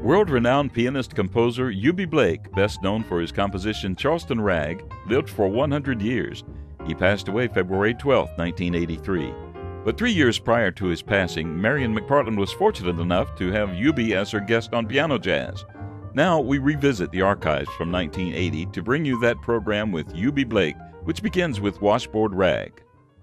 World-renowned pianist-composer Eubie Blake, best known for his composition Charleston Rag, lived for 100 years. He passed away February 12, 1983. But 3 years prior to his passing, Marion McPartland was fortunate enough to have Eubie as her guest on Piano Jazz. Now we revisit the archives from 1980 to bring you that program with Eubie Blake, which begins with Washboard Rag.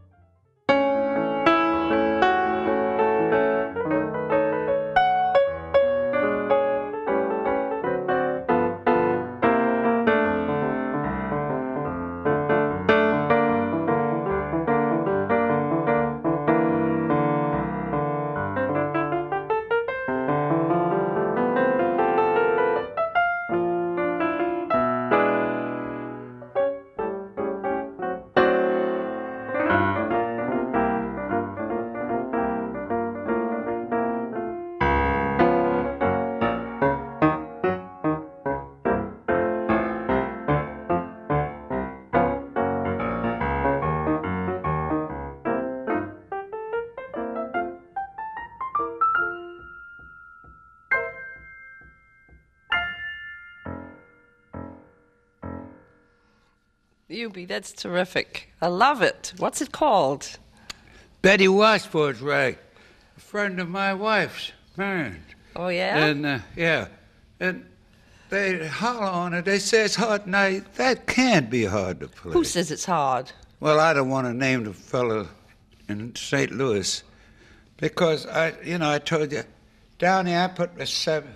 Eubie, that's terrific. I love it. What's it called? Betty Washboard Rag, a friend of my wife's, Marion. Oh, yeah? And, yeah. And they holler on it. They say it's hard. Now, that can't be hard to play. Who says it's hard? Well, I don't want to name the fellow in St. Louis because, I told you, down there I put the 7.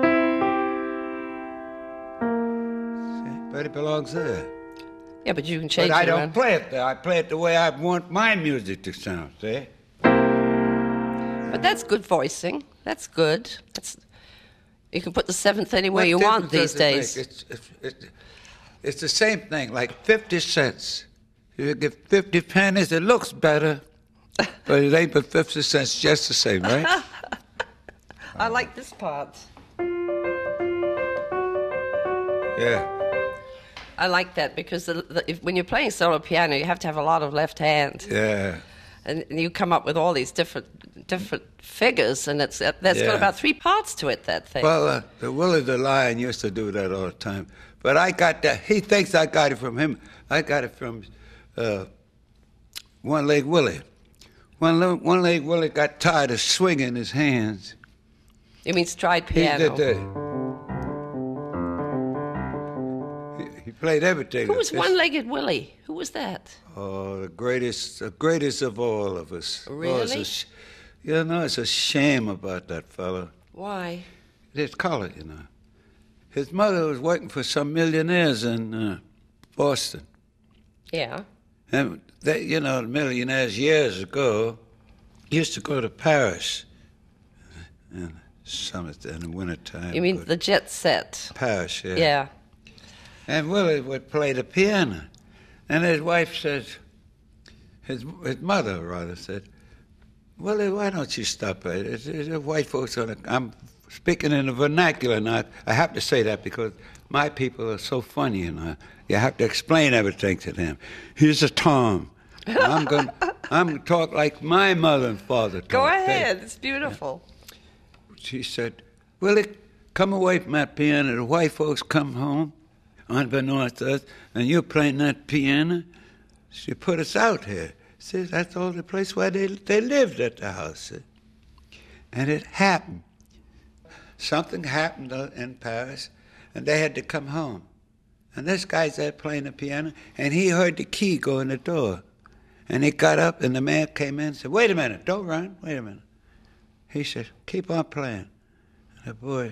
See, Betty belongs there. Yeah, but you can change it But I around. don't play it there. I play it the way I want my music to sound, see? But that's good voicing. That's good. You can put the 7th anywhere you want these days. It's the same thing, like 50 cents. You give 50 pennies, it looks better, but it ain't but 50 cents just the same, right? I like this part. Yeah. I like that because when you're playing solo piano, you have to have a lot of left hand. Yeah. And you come up with all these different figures, and that's got about 3 parts to it, that thing. Well, the Willie the Lion used to do that all the time. But I got that. He thinks I got it from him. I got it from One Leg Willie. One Leg Willie got tired of swinging his hands. You mean stride piano? He did He played everything. Who was One-Legged Willie? Who was that? Oh, the greatest of all of us. Really? It's a shame about that fellow. Why? His color, His mother was working for some millionaires in Boston. Yeah. And they, the millionaires years ago used to go to Paris in the wintertime. You mean the jet set? Paris, yeah. Yeah. And Willie would play the piano. And his wife said, his mother rather said, Willie, why don't you stop it? The white folks I'm speaking in the vernacular now. I have to say that because my people are so funny, You have to explain everything to them. Here's a Tom. I'm going to talk like my mother and father talked. Go ahead. It's beautiful. She said, Willie, come away from that piano. The white folks come home, unbeknownst to us, and you're playing that piano. She put us out here. See, that's the only place where they lived at the house. See? And it happened. Something happened in Paris, and they had to come home. And this guy's there playing the piano, and he heard the key go in the door. And he got up, and the man came in and said, wait a minute, don't run, wait a minute. He said, keep on playing. And the boy,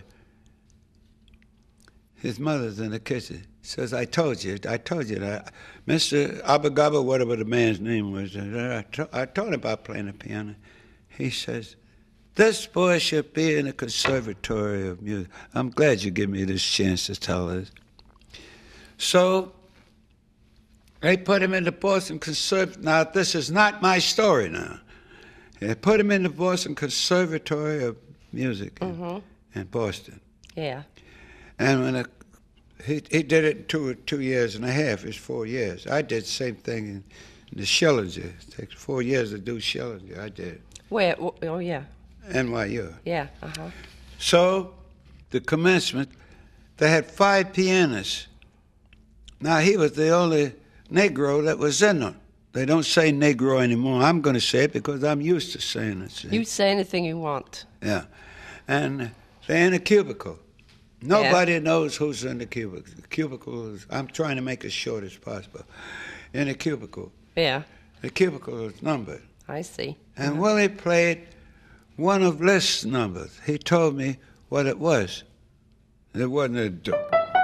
his mother's in the kitchen. Says, I told you that. Mr. Abagaba, whatever the man's name was, I told him about playing the piano. He says, this boy should be in the Conservatory of Music. I'm glad you give me this chance to tell this. So they put him in the Boston Conservatory. Now, this is not my story now. They put him in the Boston Conservatory of Music in Boston. Yeah. And when he did it in 2 years and a half. It's 4 years. I did the same thing in the Schillinger. It takes 4 years to do Schillinger. I did. Where? Oh, yeah. NYU. Yeah. Uh-huh. So the commencement, they had 5 pianists. Now, he was the only Negro that was in them. They don't say Negro anymore. I'm going to say it because I'm used to saying it. See? You say anything you want. Yeah. And they're in a cubicle. Nobody knows who's in the cubicle. The cubicle is, I'm trying to make it short as possible. In a cubicle. Yeah. The cubicle is numbered. I see. And Willie played one of Liszt's numbers. He told me what it was. It wasn't a do.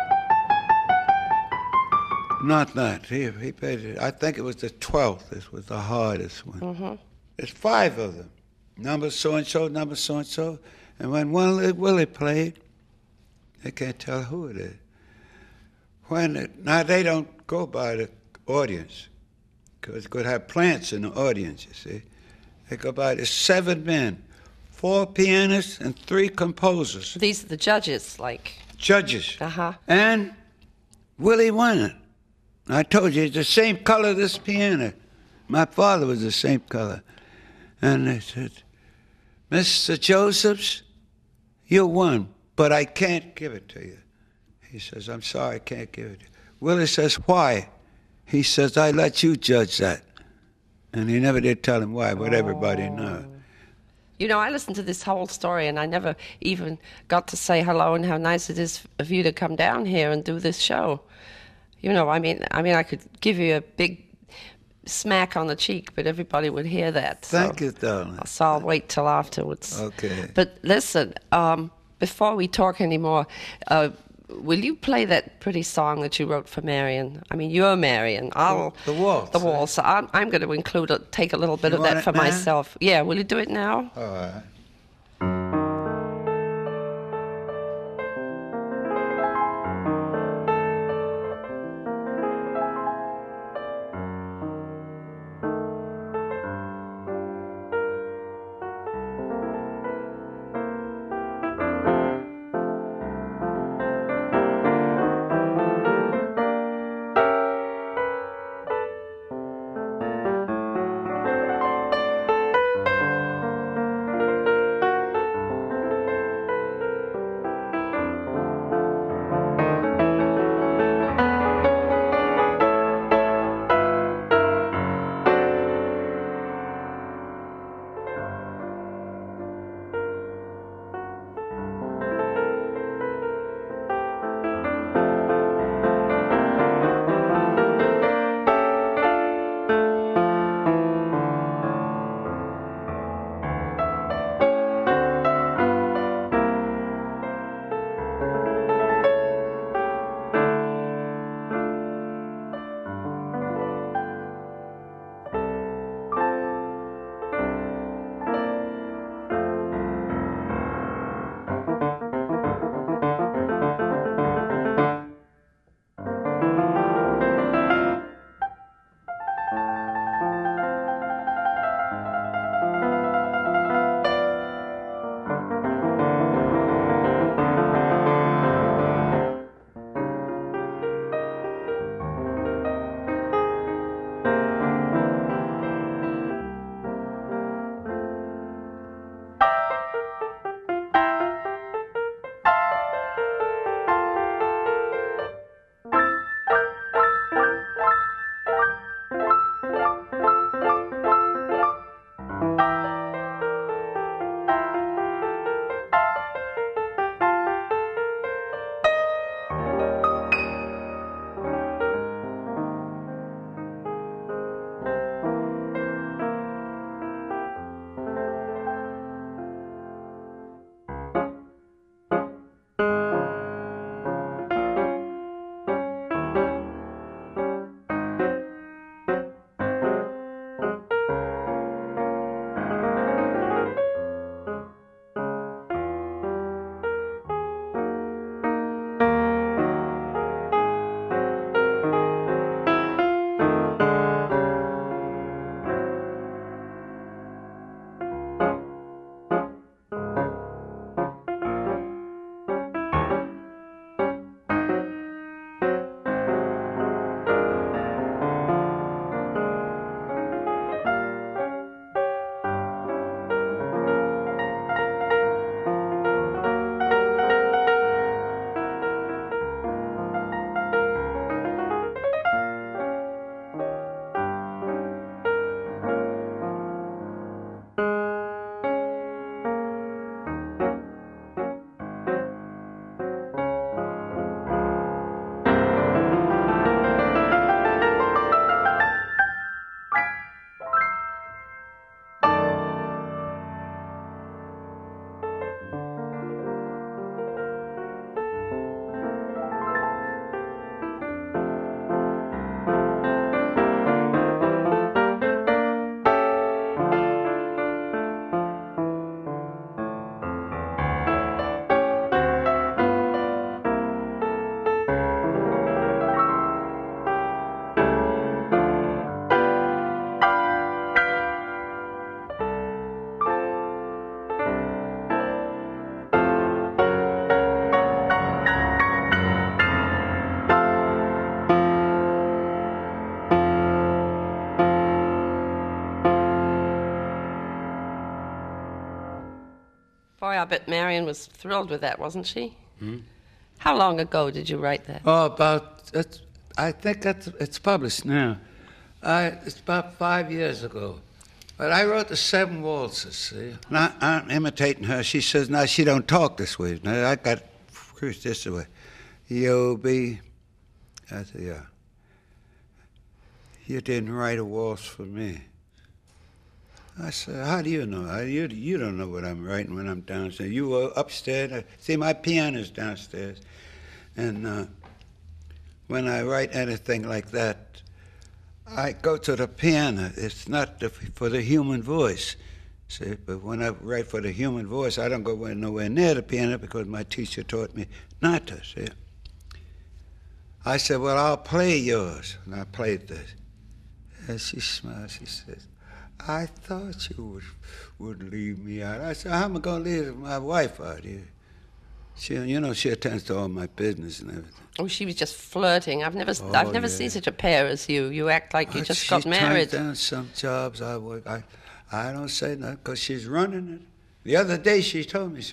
Not that. He played it. I think it was the 12th. This was the hardest one. Mm-hmm. There's 5 of them. Number so-and-so, number so-and-so. And when Willie played, they can't tell who it is. Now, they don't go by the audience, because you could have plants in the audience, you see. They go by the 7 men, 4 pianists and 3 composers. These are the judges, like. Judges. Uh-huh. And Willie won it. I told you, it's the same color this piano. My father was the same color. And they said, Mr. Josephs, you won, but I can't give it to you. He says, I'm sorry, I can't give it to you. Willie says, why? He says, I let you judge that. And he never did tell him why, but everybody knows. You know, I listened to this whole story, and I never even got to say hello and how nice it is of you to come down here and do this show. You know, I mean, I could give you a big smack on the cheek, but everybody would hear that. Thank you, darling. So I'll wait till afterwards. Okay. But listen, before we talk anymore, will you play that pretty song that you wrote for Marion? I mean, you're Marion. The waltz. The waltz. So I'm going to take a little bit of that for myself. Yeah, will you do it now? All right. Boy, I bet Marion was thrilled with that, wasn't she? How long ago did you write that? Oh, I think it's published now. It's about 5 years ago. But I wrote the 7 waltzes, see? Now, I'm imitating her. She says, now she don't talk this way. Now, I got this way. You'll be... I said, yeah. You didn't write a waltz for me. I said, how do you know? You don't know what I'm writing when I'm downstairs. You were upstairs. See, my piano's downstairs. And when I write anything like that, I go to the piano. It's not for the human voice. See, but when I write for the human voice, I don't go nowhere near the piano because my teacher taught me not to, see. I said, well, I'll play yours. And I played this. And she smiled. She says, I thought you would leave me out. I said, how am I going to leave my wife out here? She attends to all my business and everything. Oh, she was just flirting. I've never seen such a pair as you. You act like you just got married. She turns down some jobs I work. I don't say nothing because she's running it. The other day she told me,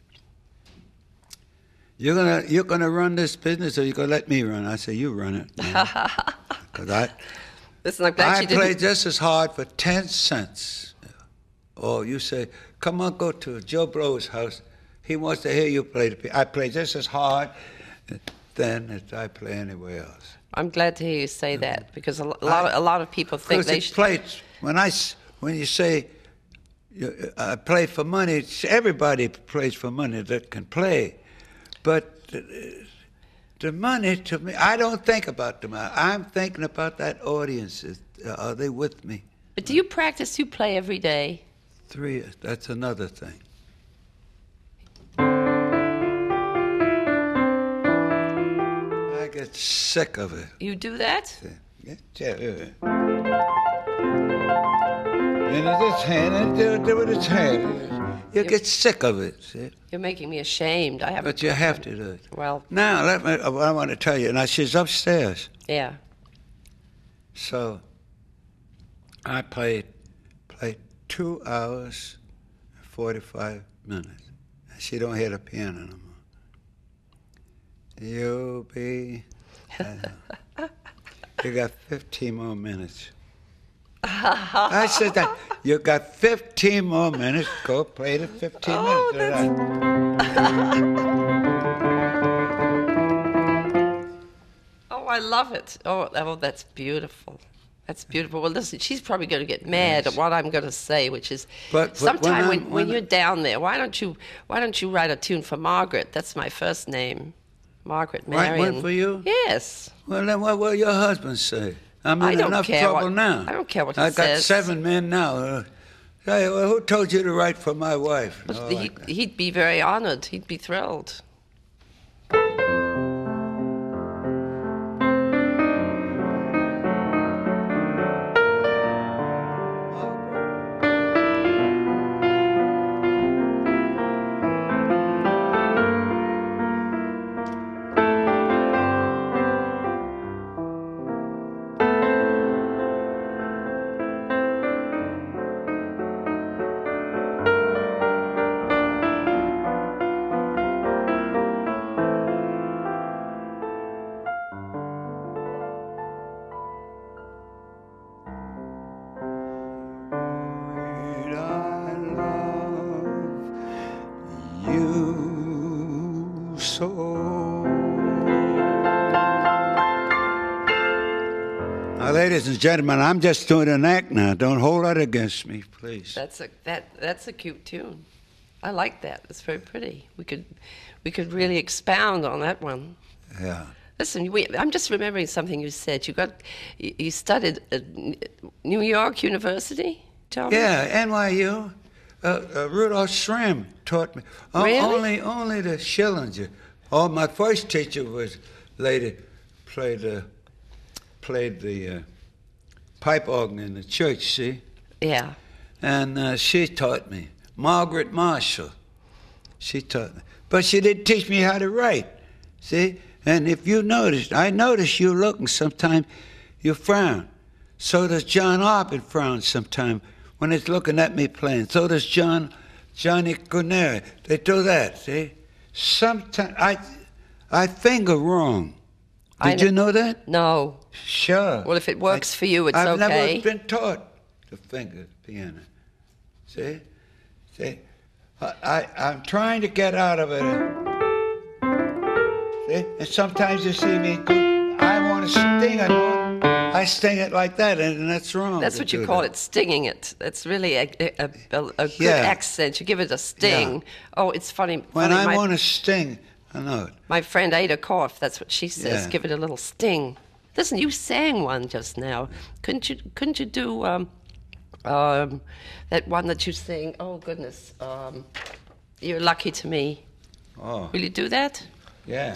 you're gonna run this business or you're gonna let me run? I said, you run it. Because Listen, I'm glad I she didn't. play just as hard for 10 cents. Or you say, come on, go to Joe Blow's house. He wants to hear you play the piano. I play just as hard then as I play anywhere else. I'm glad to hear you say that because a lot of people think they should. When you say I play for money, everybody plays for money that can play. But the money, to me, I don't think about the money. I'm thinking about that audience. Are they with me? But do you practice? You play every day? 3 years. That's another thing. I get sick of it. You do that? And it's hand, and do it its hand. You get sick of it. See? You're making me ashamed. But you have to do it. Well. Now, I want to tell you. Now, she's upstairs. Yeah. So, I played 2 hours, 45 minutes. She don't hear the piano no more. You'll be... you got 15 more minutes. I said that. You got 15 more minutes. Go play the 15 minutes. Oh, I love it. Oh, that's beautiful. That's beautiful. Well, listen, she's probably going to get mad at what I'm going to say, which is, but sometime when you're down there, why don't you write a tune for Margaret? That's my first name, Margaret Marion. Write one for you? Yes. Well, then what will your husband say? I'm in enough care trouble now. I don't care what he says. I got 7 men now. Hey, well, who told you to write for my wife? He'd be very honored. He'd be thrilled. Ladies and gentlemen, I'm just doing an act now. Don't hold that against me, please. That's a cute tune. I like that. It's very pretty. We could really expound on that one. Yeah. Listen, I'm just remembering something you said. You studied at New York University. Tell me. Yeah, NYU. Rudolph Schramm taught me. Really? Only the Schillinger. Oh, my first teacher was lady played the pipe organ in the church, see? Yeah. And she taught me. Margaret Marshall. She taught me. But she didn't teach me how to write, see? And if you noticed, I noticed you looking sometime, you frown. So does John Arpin frown sometime when he's looking at me playing. So does John Johnny Guarnieri. They do that, see? Sometimes I finger wrong. Did you know that? No. Sure. Well, if it works for you, it's I've okay. never been taught to finger the piano. See? I'm trying to get out of it. See? And sometimes you see me go, I want to sting a note. I sting it like that, and that's wrong. That's what you call it, stinging it. That's really a good accent. You give it a sting. Yeah. Oh, it's funny. When I want to sting a note. My friend Ada Korf, that's what she says. Yeah. Give it a little sting. Listen, you sang one just now. Couldn't you do that one that you sing? Oh goodness, You're Lucky to Me. Oh. Will you do that? Yeah.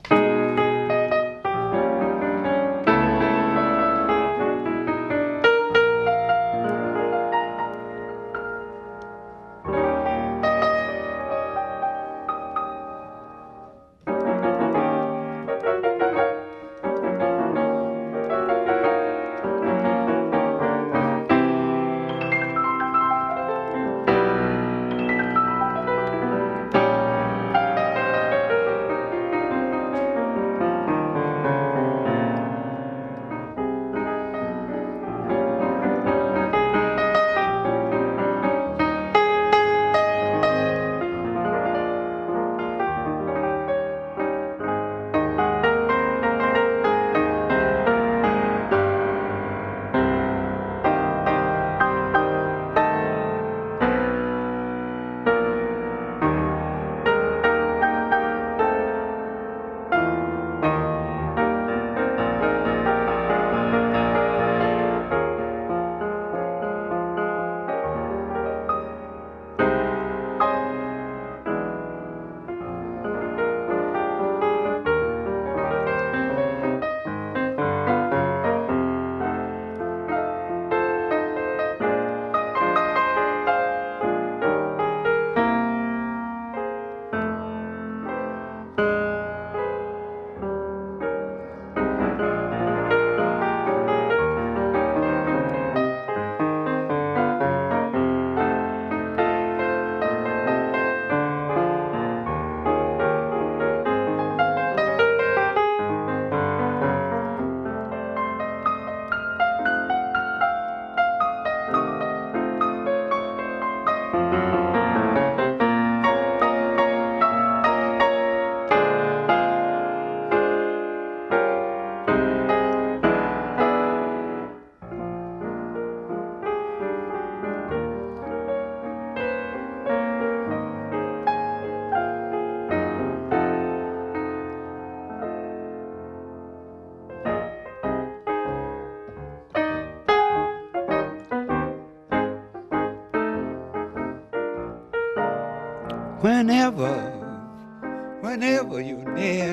Whenever you're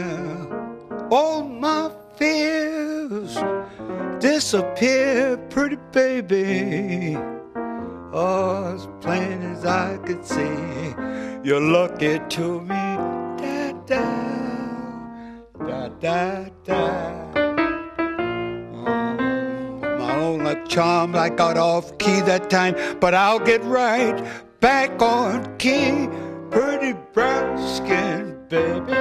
near, all my fears disappear, pretty baby. Oh, as plain as I could see, you're lucky to me. Da da da da da. Oh, my own luck charms, I got off key that time, but I'll get right back on key. Pretty brown skin, baby.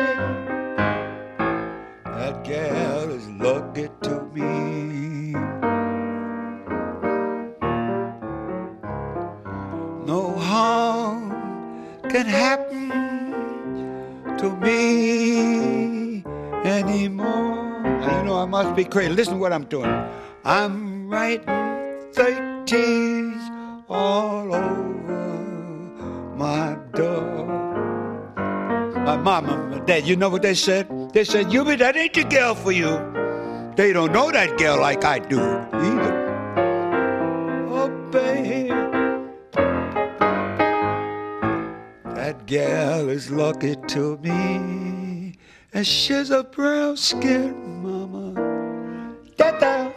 That gal is lucky to me. No harm can happen to me anymore. Now, you know I must be crazy. Listen to what I'm doing. I'm writing 13s all over my door. My mom and my dad, you know what they said? They said, Eubie, that ain't the girl for you. They don't know that girl like I do either. Oh, babe, that gal is lucky to me, and she's a brown skin mama. Da-da.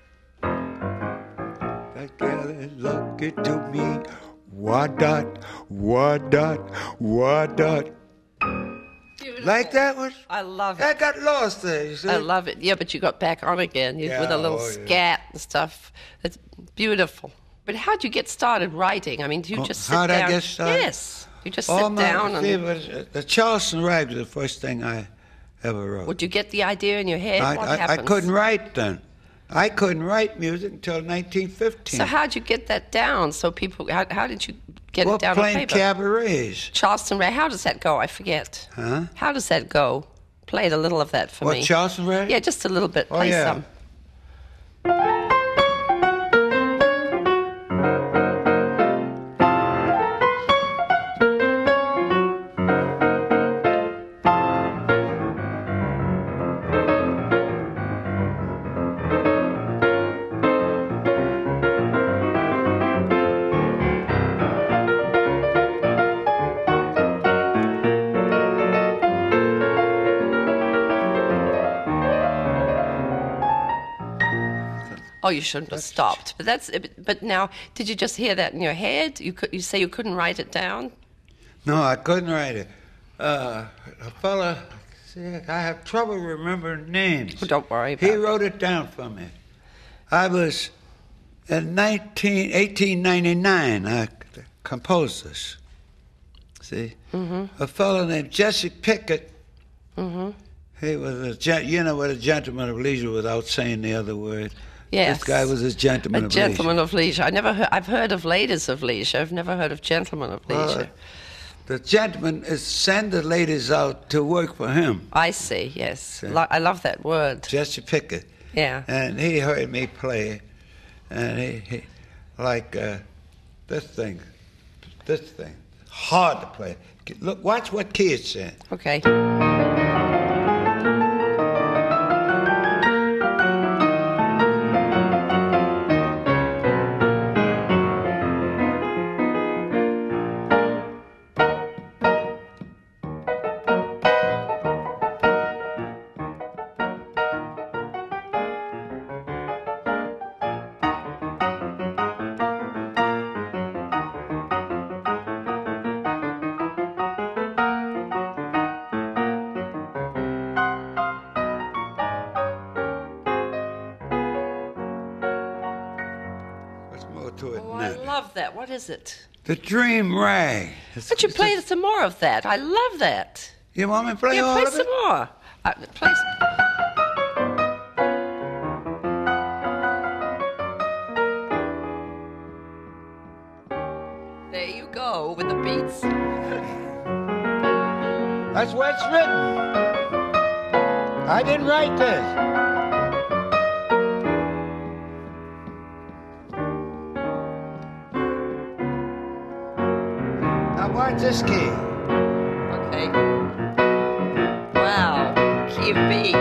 That gal is lucky to me. What-dot, what-dot, what-dot. Beautiful. Like that one? I love it. I got lost there, you see? I love it. Yeah, but you got back on again with a little scat and stuff. It's beautiful. But how'd you get started writing? I mean, do you just sit how'd down? I get started? Yes. You just sit down and... The Charleston Rag was the first thing I ever wrote. Would you get the idea in your head? What I happens? couldn't write then. I couldn't write music until 1915. So how'd you get that down? So people, how did you get it down on playing paper? cabarets. Charleston Rag. How does that go? I forget. Huh? How does that go? Play a little of that for me. What, Charleston Rag? Yeah, just a little bit. Oh, Play yeah. some. Oh, you shouldn't have stopped. But now, did you just hear that in your head? You say you couldn't write it down? No, I couldn't write it. A fella, see, I have trouble remembering names. Oh, don't worry about He it. wrote it down for me. I was in 1899. I composed this. See, a fellow named Jesse Pickett. He was what a gentleman of leisure without saying the other word. Yes. This guy was a gentleman A of gentleman leisure. of leisure. I've heard of ladies of leisure. I've never heard of gentlemen of leisure. The gentleman is send the ladies out to work for him. I see. Yes, I love that word. Jesse Pickett. Yeah. And he heard me play, and he like this thing, hard to play. Look, watch what key it's in. Okay. What's more to it Oh, than I that? love that. What is it? The Dream Rag. But you play some more of that. I love that. You want me to play Yeah, all play of some it? more. Play There you go with the beats. That's where it's written. I didn't write this. Now watch this key. Okay. Wow. Key of B.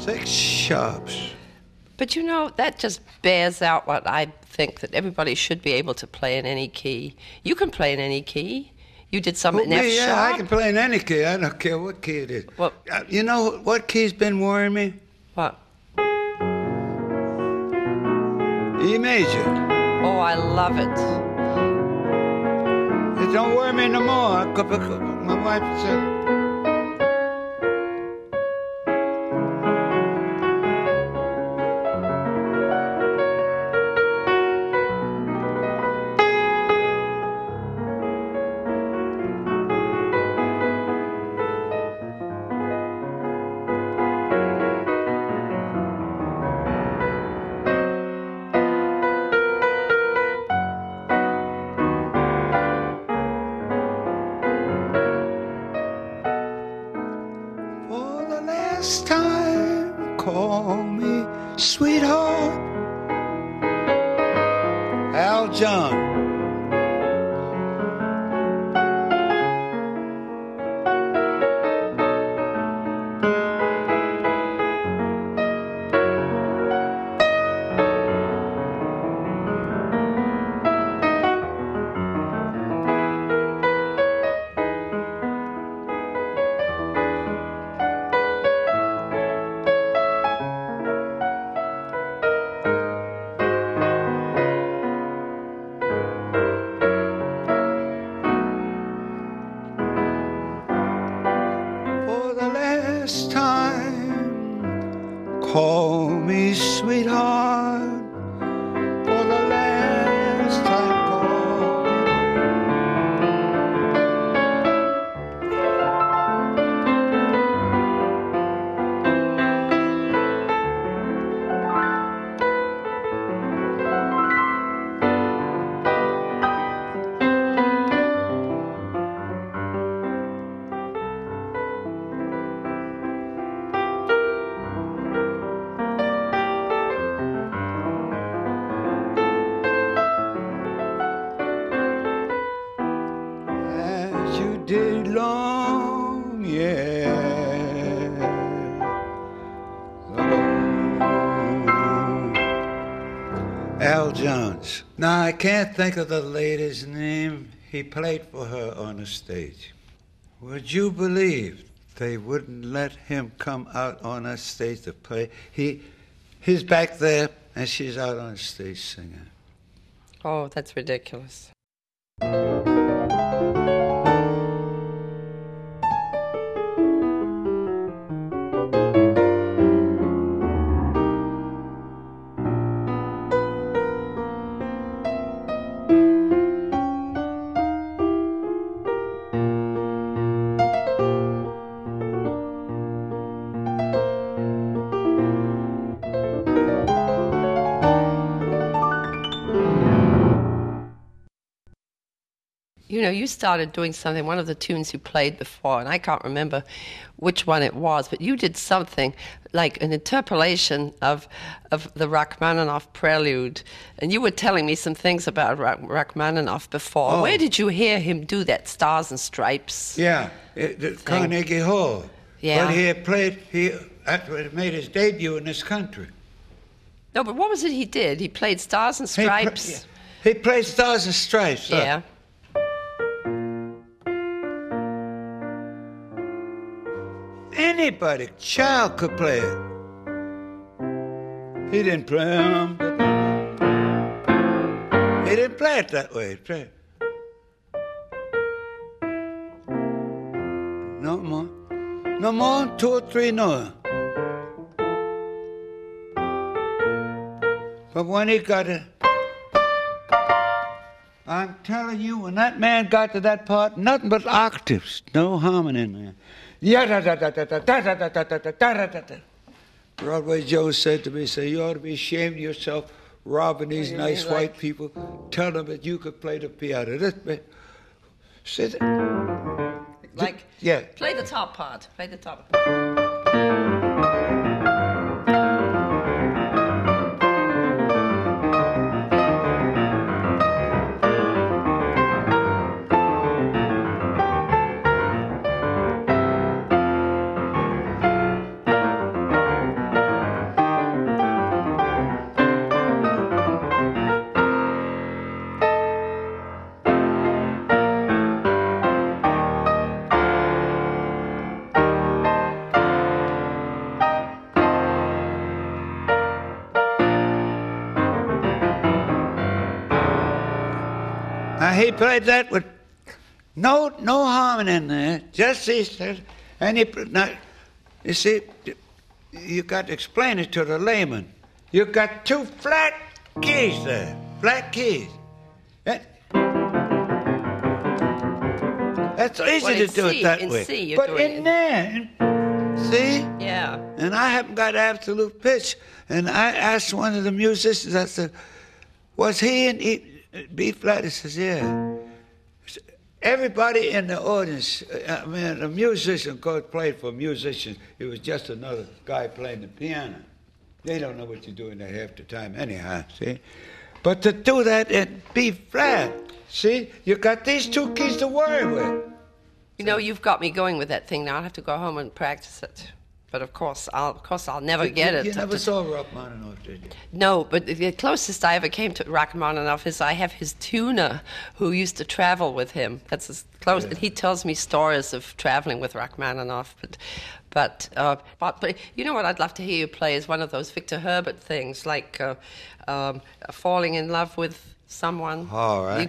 6 sharps. But you know, that just bears out what I think, that everybody should be able to play in any key. You can play in any key. You did some in F Yeah, sharp. I can play in any key. I don't care what key it is. Well- You know what key's been worrying me? What? E major. Oh, I love it. It don't worry me no more. My wife said, for the last time, call me sweetheart. Al John. For the last time, call me sweetheart. For the last time, call as you did long, yeah. Al Jones. Now, I can't think of the lady's name. He played for her on the stage. Would you believe they wouldn't let him come out on that stage to play? He's back there, and she's out on stage singing. Oh, that's ridiculous. You know, you started doing something, one of the tunes you played before, and I can't remember which one it was, but you did something like an interpolation of the Rachmaninoff prelude, and you were telling me some things about Rachmaninoff before. Oh. Where did you hear him do that Stars and Stripes? Yeah, the Carnegie Hall. Yeah. But he after he made his debut in this country. No, but what was it he did? He played Stars and Stripes? He played Stars and Stripes. look. Yeah. Anybody, child could play it. He didn't play them. He didn't play it that way. He played it. No more. No more, 2 or 3 no. But when he got it, I'm telling you, when that man got to that part, nothing but octaves, no harmony in there. Yeah-da-da-da-da-da-da-da-da-da-da-da-da. Broadway Joe said to me, you ought to be ashamed of yourself robbing these nice white people. Tell them that you could play the piano. Said, Like, yeah. play the top part. Play the top. He played that with no harmony in there, just these, and now, you see, you got to explain it to the layman. You got two flat keys there, flat keys. That's easy to do it that way. C, but in there, see? Yeah. And I haven't got absolute pitch. And I asked one of the musicians, I said, was he in B flat? He says, yeah. Everybody in the audience, I mean, a musician, of course, played for musicians. It was just another guy playing the piano. They don't know what you're doing there half the time anyhow, see? But to do that in B flat, see, you got these two keys to worry with. You know, you've got me going with that thing now. I'll have to go home and practice it. But of course, I'll never get it. You never saw Rachmaninoff, did you? No, but the closest I ever came to Rachmaninoff is I have his tuner who used to travel with him. That's as close. Yeah. And he tells me stories of traveling with Rachmaninoff. But you know what I'd love to hear you play is one of those Victor Herbert things, like falling in love with someone. All right.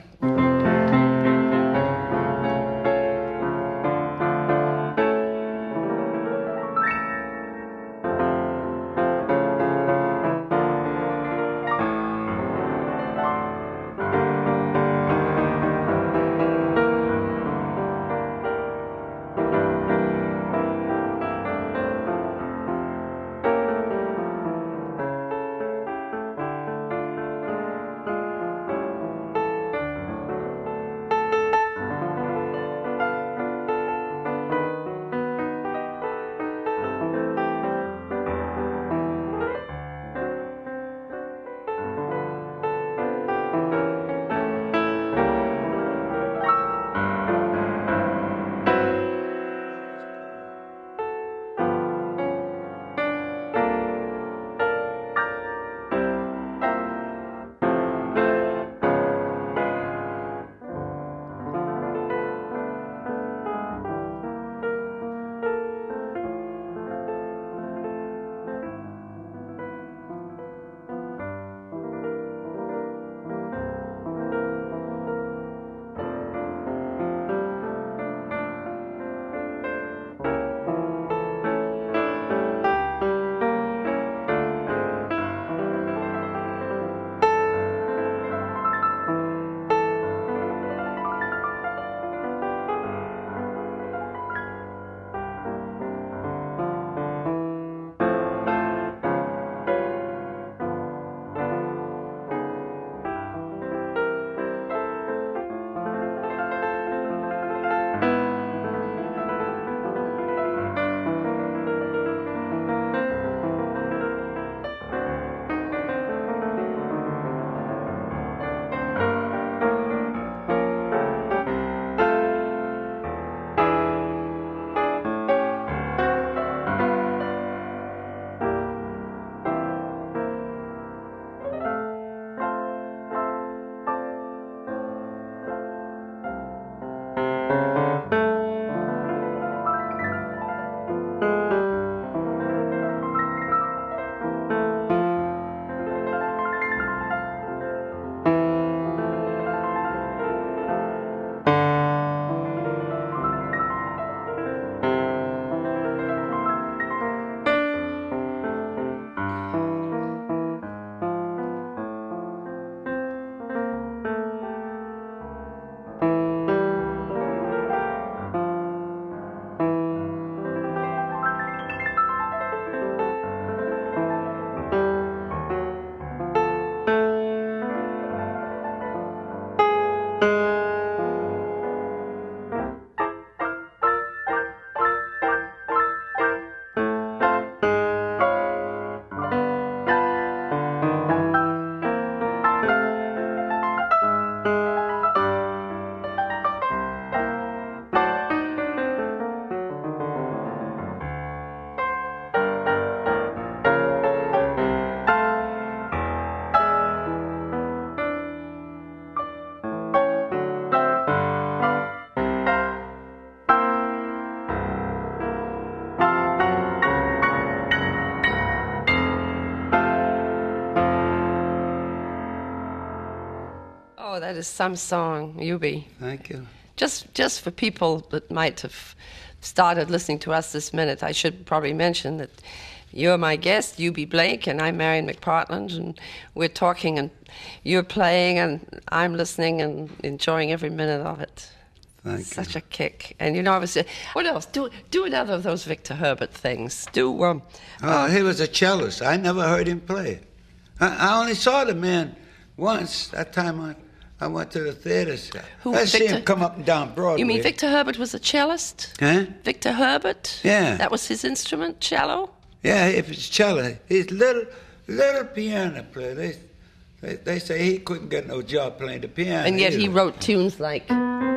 that is some song, Eubie. Thank you. Just for people that might have started listening to us this minute, I should probably mention that you're my guest, Eubie Blake, and I'm Marion McPartland, and we're talking, and you're playing, and I'm listening and enjoying every minute of it. Thank Such you. a kick. And I was, what else? Do another of those Victor Herbert things. He was a cellist. I never heard him play. I only saw the man once. That time I went to the theater. I see him come up and down Broadway. You mean Victor Herbert was a cellist? Huh? Victor Herbert? Yeah. That was his instrument, cello? Yeah, if it's cello. He's little piano player. They say he couldn't get no job playing the piano. And yet he either. wrote tunes like...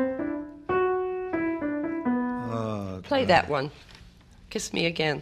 Oh, Play that one. Kiss Me Again.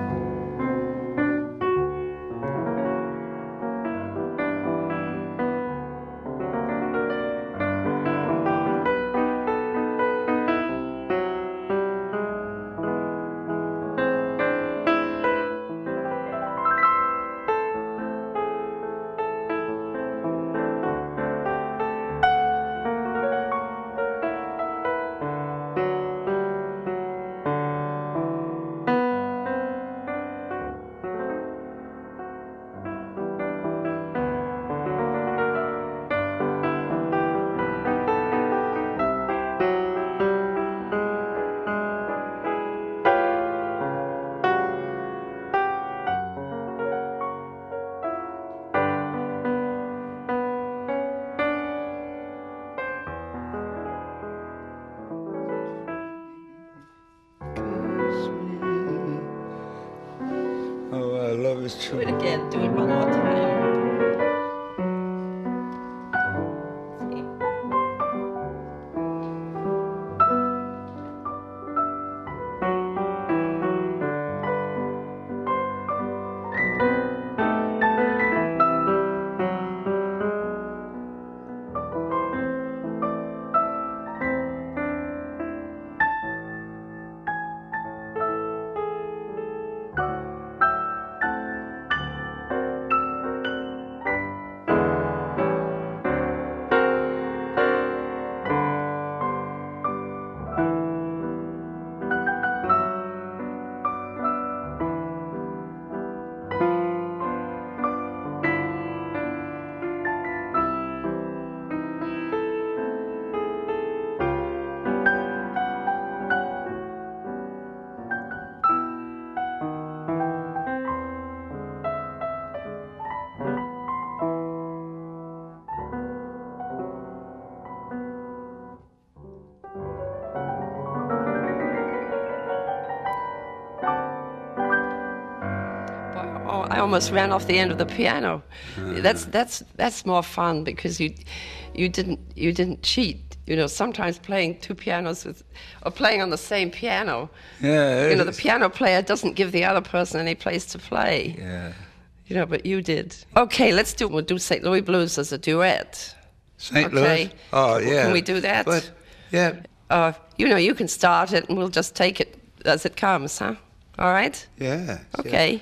Oh, I love his Do tune. it again. Do it one more time. See? Oh, I almost ran off the end of the piano. That's more fun because you didn't cheat. You know, sometimes playing two pianos or playing on the same piano. Yeah, You know, the piano player doesn't give the other person any place to play. Yeah. You know, but you did. Okay, we'll do St. Louis Blues as a duet. St. Okay. Louis? Oh, yeah. Can we do that? But, yeah, You know, you can start it and we'll just take it as it comes, huh? All right? yeah. Okay.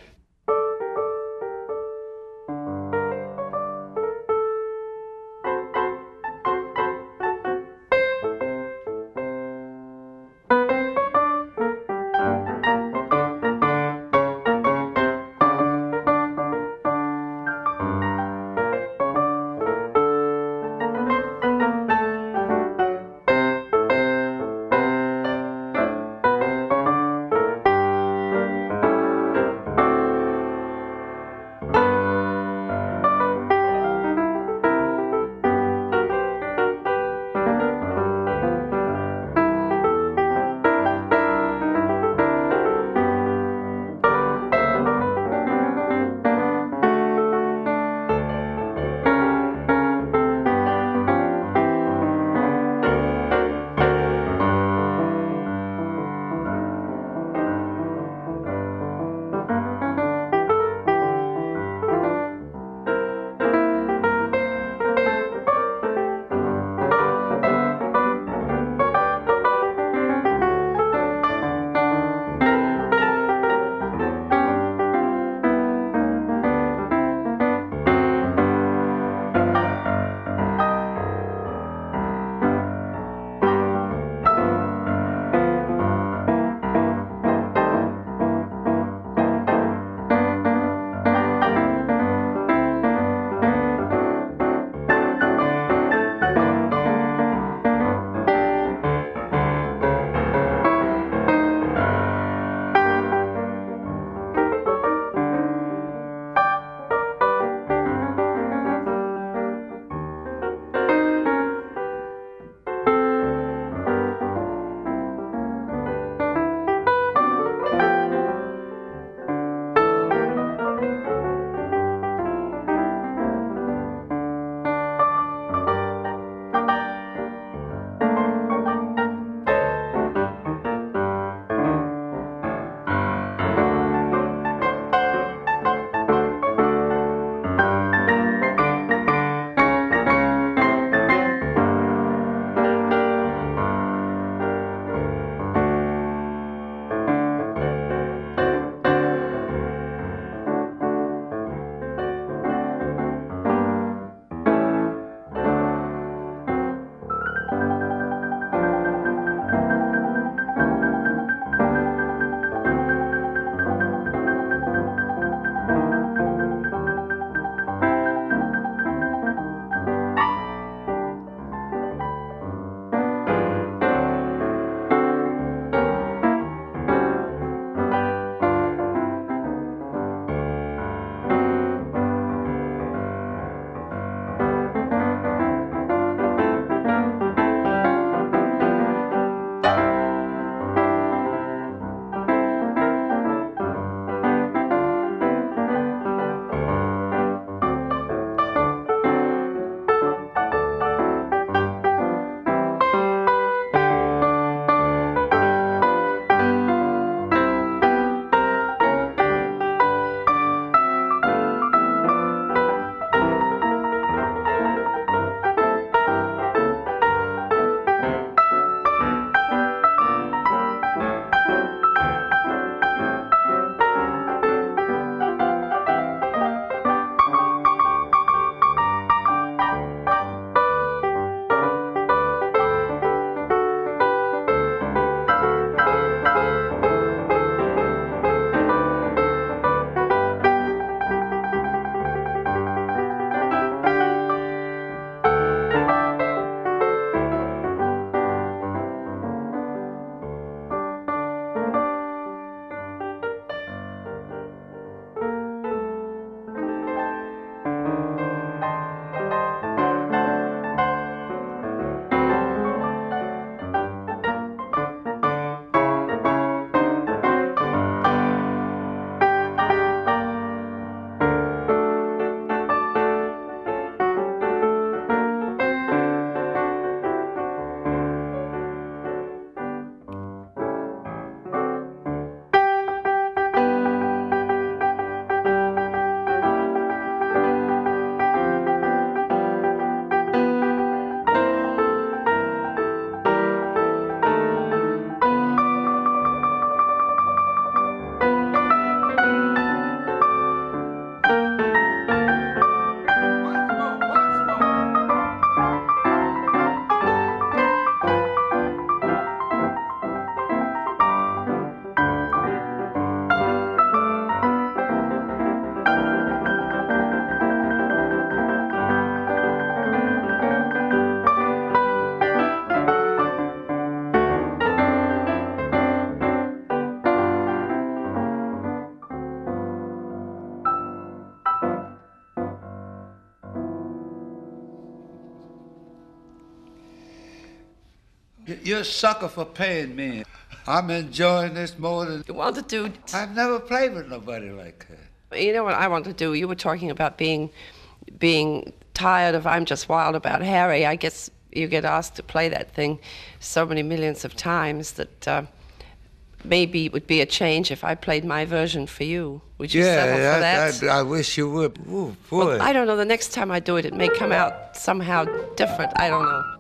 You're a sucker for paying me. I'm enjoying this more than... You want to do... I've never played with nobody like her. You know what I want to do? You were talking about being tired of I'm Just Wild About Harry. I guess you get asked to play that thing so many millions of times that maybe it would be a change if I played my version for you. Would you settle for that? I wish you would. Ooh, boy. Well, I don't know. The next time I do it, it may come out somehow different. I don't know.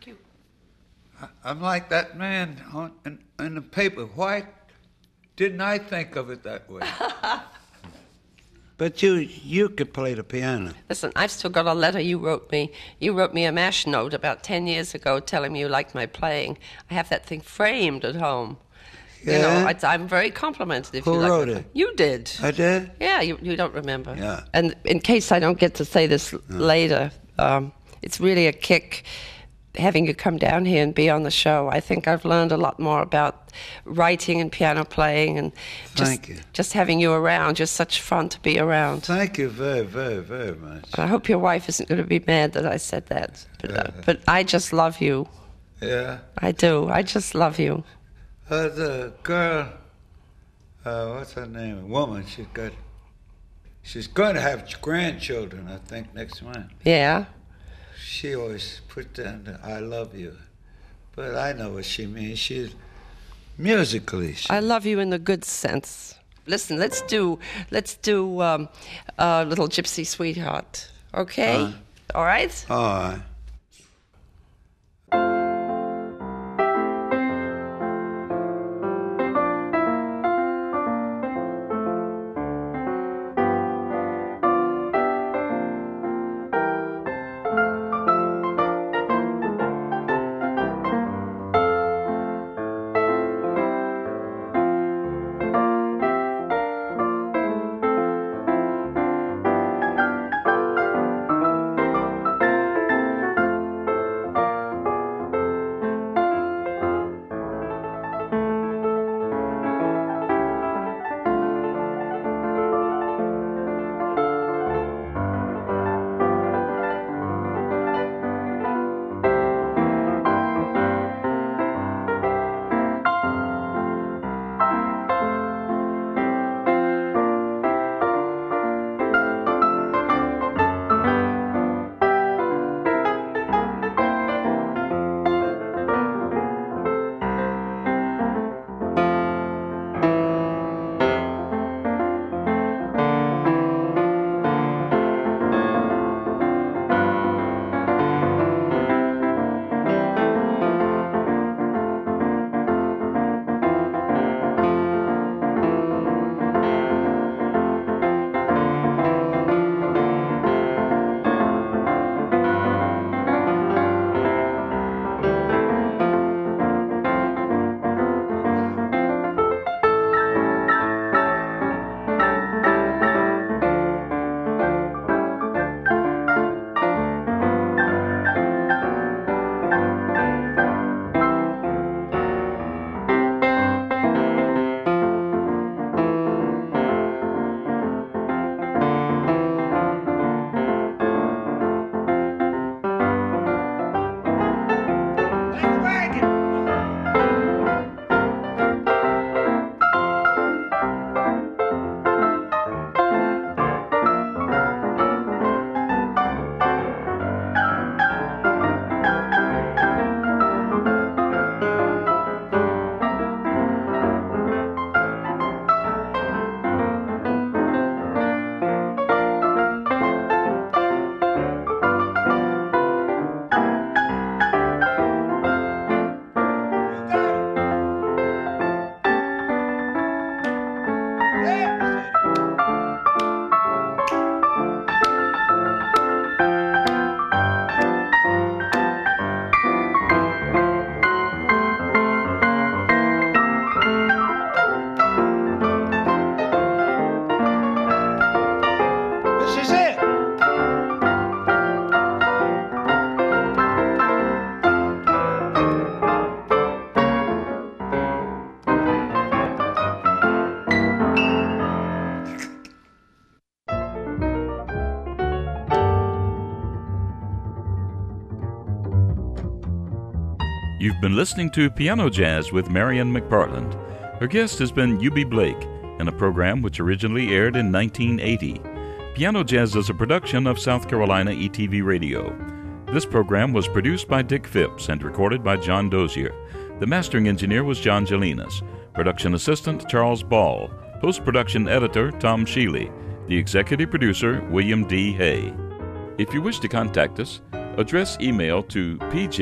Thank you. I'm like that man in the paper. Why didn't I think of it that way? But you could play the piano. Listen, I've still got a letter you wrote me. You wrote me a MASH note about 10 years ago telling me you liked my playing. I have that thing framed at home. Yeah? You know, I'm very complimented if Who you like wrote my it? play. You did. I did? Yeah, you don't remember. Yeah. And in case I don't get to say this later, it's really a kick having you come down here and be on the show. I think I've learned a lot more about writing and piano playing, and just having you around. Just such fun to be around. Thank you very, very, very much. I hope your wife isn't going to be mad that I said that. But I just love you. Yeah? I do. I just love you. The girl, what's her name? A woman, she's going to have grandchildren, I think, next month. Yeah? She always put down the I love you. But I know what she means. She's musically. I love you in the good sense. Listen, let's do Little Gypsy Sweetheart. Okay? All right? All right. You've been listening to Piano Jazz with Marian McPartland. Her guest has been Eubie Blake in a program which originally aired in 1980. Piano Jazz is a production of South Carolina ETV Radio. This program was produced by Dick Phipps and recorded by John Dozier. The mastering engineer was John Jelinas. Production assistant Charles Ball. Post-production editor Tom Sheely. The executive producer William D. Hay. If you wish to contact us, Address email to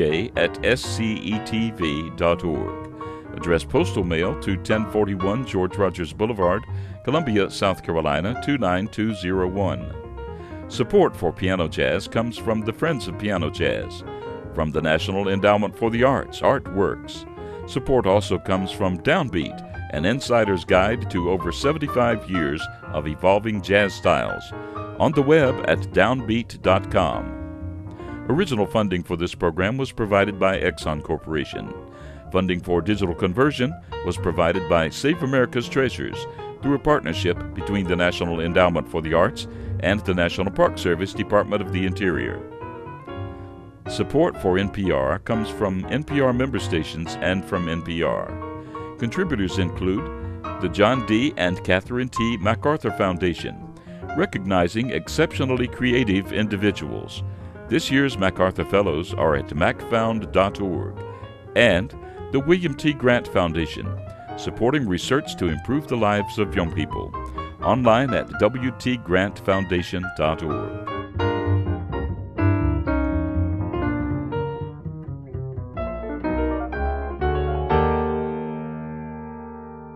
pj@scetv.org. Address postal mail to 1041 George Rogers Boulevard, Columbia, South Carolina 29201. Support for Piano Jazz comes from the Friends of Piano Jazz, from the National Endowment for the Arts, Artworks. Support also comes from Downbeat, an insider's guide to over 75 years of evolving jazz styles, on the web at downbeat.com. Original funding for this program was provided by Exxon Corporation. Funding for digital conversion was provided by Save America's Treasures through a partnership between the National Endowment for the Arts and the National Park Service, Department of the Interior. Support for NPR comes from NPR member stations and from NPR. Contributors include the John D. and Catherine T. MacArthur Foundation, recognizing exceptionally creative individuals. This year's MacArthur Fellows are at macfound.org, and the William T. Grant Foundation, supporting research to improve the lives of young people. Online at wtgrantfoundation.org.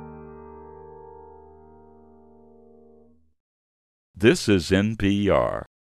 This is NPR.